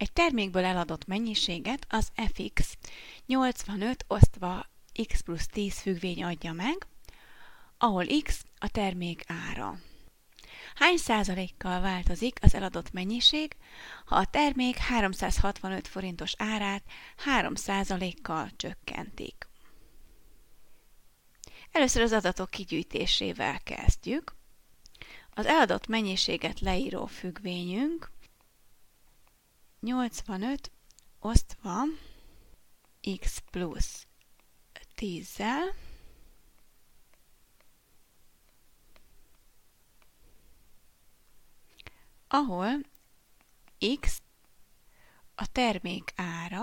Egy termékből eladott mennyiséget az fx 85 osztva x plusz 10 függvény adja meg, ahol x a termék ára. Hány százalékkal változik az eladott mennyiség, ha a termék 365 forintos árát 3 százalékkal csökkentik? Először az adatok kigyűjtésével kezdjük. Az eladott mennyiséget leíró függvényünk 85 osztva x plusz 10-zel ahol x a termék ára,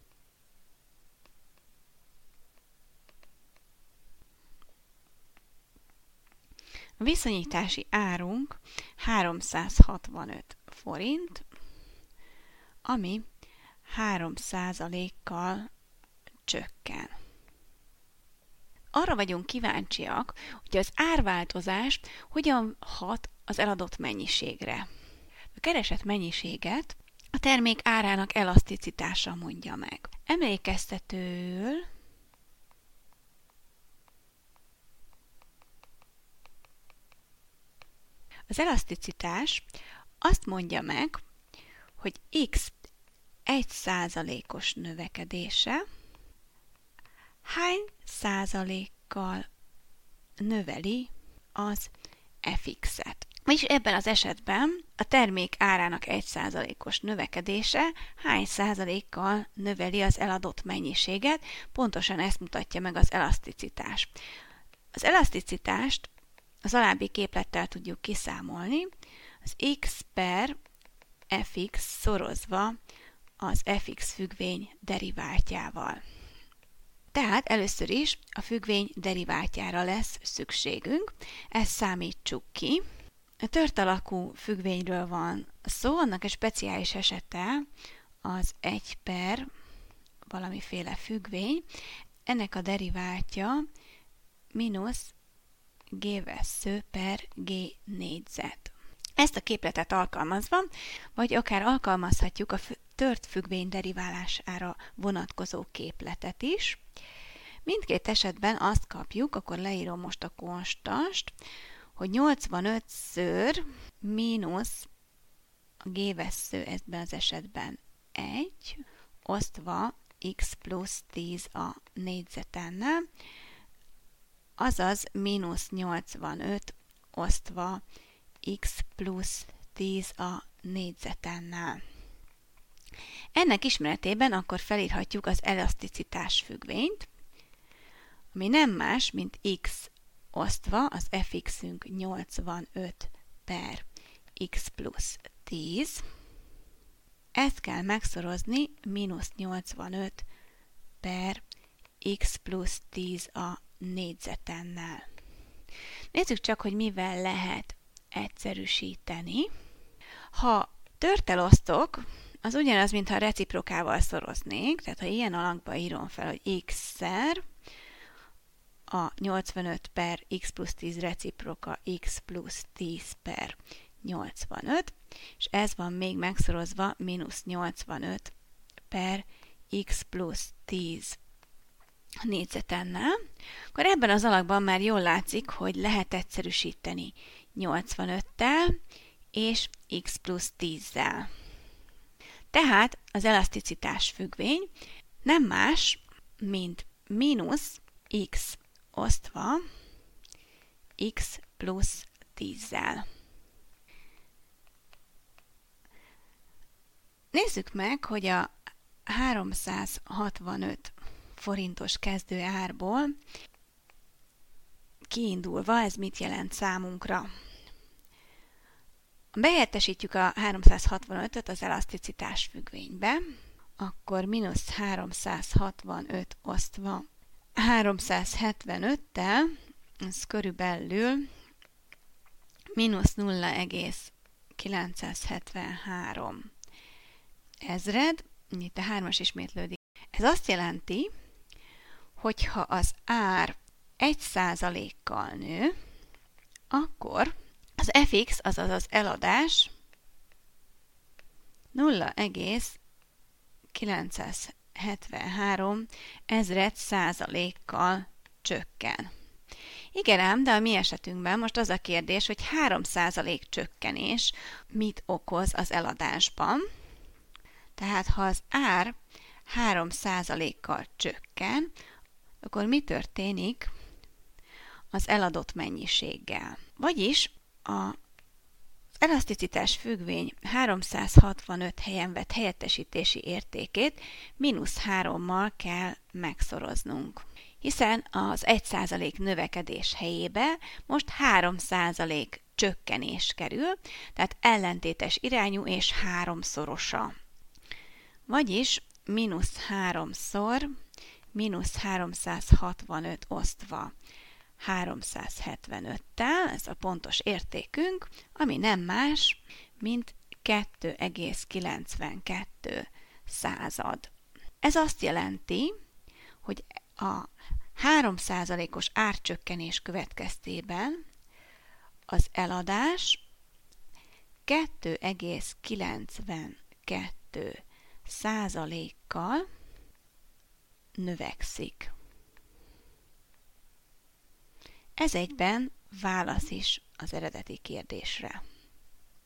a viszonyítási árunk 365 forint, ami 3%-kal csökken. Arra vagyunk kíváncsiak, hogy az árváltozás hogyan hat az eladott mennyiségre. A keresett mennyiséget a termék árának elaszticitása mondja meg. Emlékeztetőül az elaszticitás azt mondja meg, hogy x 1%-os növekedése hány százalékkal növeli az fx-et. És ebben az esetben a termék árának 1%-os növekedése hány százalékkal növeli az eladott mennyiséget, pontosan ezt mutatja meg az elaszticitás. Az elaszticitást az alábbi képlettel tudjuk kiszámolni, az x per fx szorozva az fx függvény deriváltjával. Tehát először is a függvény deriváltjára lesz szükségünk, ezt számítsuk ki. A tört alakú függvényről van szó, annak egy speciális esete az 1 per valamiféle függvény, ennek a deriváltja mínusz g vessző per g négyzet. Ezt a képletet alkalmazva, vagy akár alkalmazhatjuk a tört függvény deriválására vonatkozó képletet is. Mindkét esetben azt kapjuk, akkor leírom most a konstanst, hogy 85-ször mínusz a g vessző ebben az esetben 1, osztva x plusz 10 a négyzetennel, azaz mínusz 85 osztva x plusz 10 a négyzetennel. Ennek ismeretében akkor felírhatjuk az elaszticitás függvényt, ami nem más, mint x osztva az fx-ünk 85 per x plusz 10. Ezt kell megszorozni mínusz 85 per x plusz 10 a négyzetennel. Nézzük csak, hogy mivel lehet egyszerűsíteni. Ha tört elosztok, az ugyanaz, mintha reciprokával szoroznék, tehát ha ilyen alakba írom fel, hogy x-szer a 85 per x plusz 10 reciproka x plusz 10 per 85, és ez van még megszorozva mínusz 85 per x plusz 10 négyzetennel, akkor ebben az alakban már jól látszik, hogy lehet egyszerűsíteni 85-tel és x plusz 10-zel. Tehát az elaszticitás függvény nem más, mint mínusz x osztva x plusz 10-zel. Nézzük meg, hogy a 365 forintos kezdő árból kiindulva ez mit jelent számunkra. Behelyettesítjük a 365-öt az elaszticitás függvénybe, akkor mínusz 365 osztva 375-tel, ez körülbelül mínusz 0,973 ezred, itt a 3-as ismétlődik. Ez azt jelenti, hogy ha az ár 1%-kal nő, akkor az fx, azaz az eladás 0,1 973 ezred százalékkal csökken. Igen ám, de a mi esetünkben most az a kérdés, hogy 3% csökkenés mit okoz az eladásban. Tehát ha az ár 3%-kal csökken, akkor mi történik az eladott mennyiséggel? Vagyis az elaszticitás függvény 365 helyen vett helyettesítési értékét -3-mal kell megszoroznunk. Hiszen az 1% növekedés helyébe most 3% csökkenés kerül, tehát ellentétes irányú és 3-szorosa. Vagyis -3-szor -365 osztva 375-tel, ez a pontos értékünk, ami nem más, mint 2,92 század. Ez azt jelenti, hogy a 3%-os árcsökkenés következtében az eladás 2,92 százalékkal növekszik. Ez egyben válasz is az eredeti kérdésre.